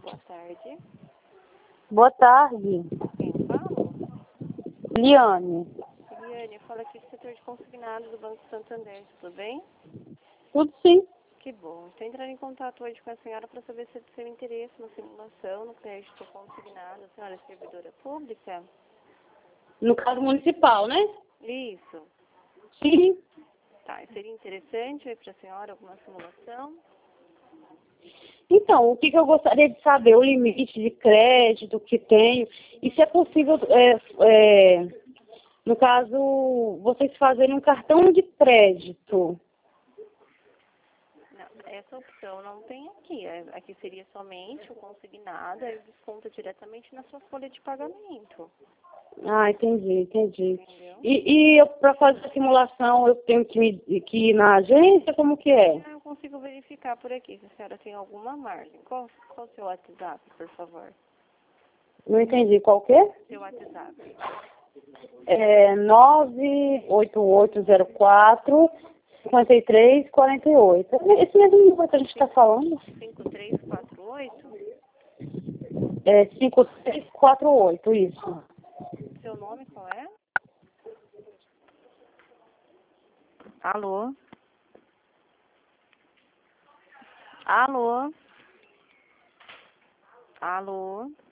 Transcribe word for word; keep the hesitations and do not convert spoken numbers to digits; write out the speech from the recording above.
boa tarde. Boa tarde, Quem fala? Liane. Eliane, fala aqui do setor de consignados do Banco Santander, tudo bem? Tudo sim. Que bom. Estou entrando em contato hoje com a senhora para saber se é do seu interesse na simulação, no crédito consignado. A senhora é servidora pública? No caso municipal, né? Isso. Sim. Tá, seria interessante aí para a senhora alguma simulação? Então, o que, que eu gostaria de saber? O limite de crédito que tenho. E se é possível, é, é, no caso, vocês fazerem um cartão de crédito. Não, essa opção não tem aqui. É- Aqui seria somente o consignado, aí desconta diretamente na sua folha de pagamento. Ah, entendi, entendi. Entendeu? E, e para fazer a simulação, eu tenho que, me- que ir na agência? Como que é? Ah, eu consigo verificar por aqui se a senhora tem alguma margem. Qual, qual o seu WhatsApp, por favor? Não entendi. Qual que é? Seu WhatsApp. É nove oito oito zero quatro cinco três quatro oito. Esse mesmo número que a gente está falando. cinco três quatro oito. É cinco três quatro oito, isso. Seu nome qual é? Alô? Alô? Alô?